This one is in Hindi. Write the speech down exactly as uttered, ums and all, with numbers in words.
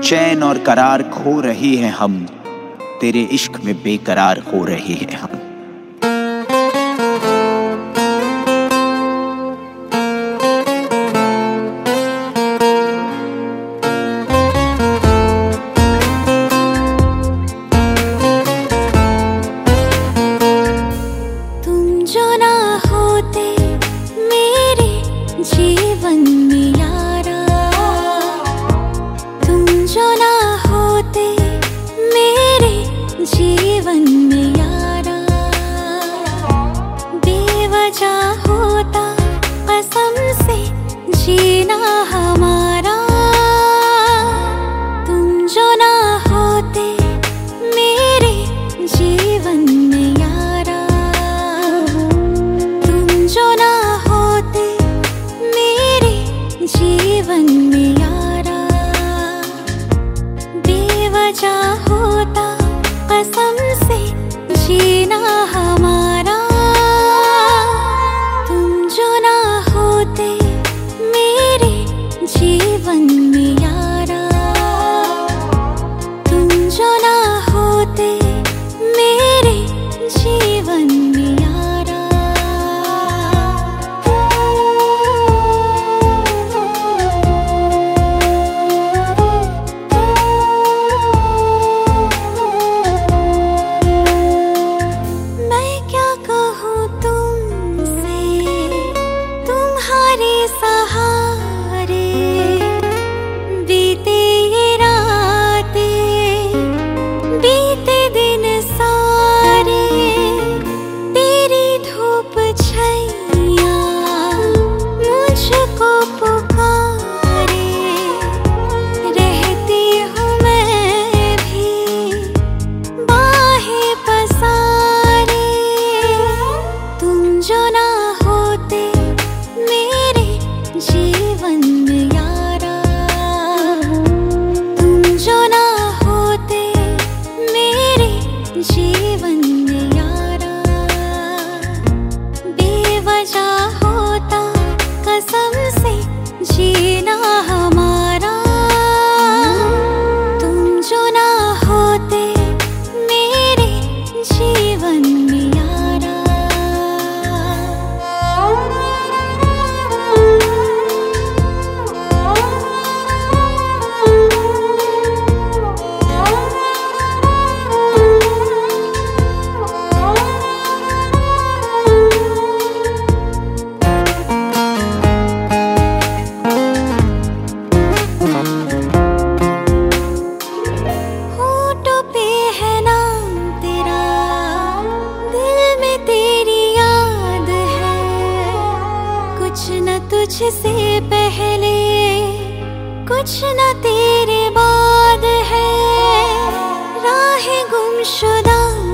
चैन और करार खो रहे हैं हम, तेरे इश्क में बेकरार हो रहे हैं हम। तुम जो ना होते मेरे जीवन में यारा, तुम जो ना होते मेरे जीवन में यारा, बेवजह होता कसम से जीना हमारा। तुम जो ना होते मेरे जीवन में यारा, तुम जो ना होते मेरे जीवन में यारा, बेवजह होता कसम से जीना हमारा। तुम जो ना होते मेरे जीवन में यारा, तुम जो ना होते मेरे जीवन में यारा। मैं क्या कहूँ तुमसे, तुम्हारे सहारे बीते ये रातें, बीते दिन सारे, तेरी धूप छैया मुझको पुकारे, रहती हूँ मैं भी बाहें पसारे। तुम जो ना होते मेरे जीवन में यारा, तुम जो ना होते मेरे जीवन में यारा, बेवजह होता कसम से जीना हमारा। तुम जो ना होते मेरे जीवन में यारा। होठों पे है नाम तेरा, दिल में तेरी याद है, कुछ न तुझसे पहले, कुछ न तेरे बाद है। राहें गुमशुदा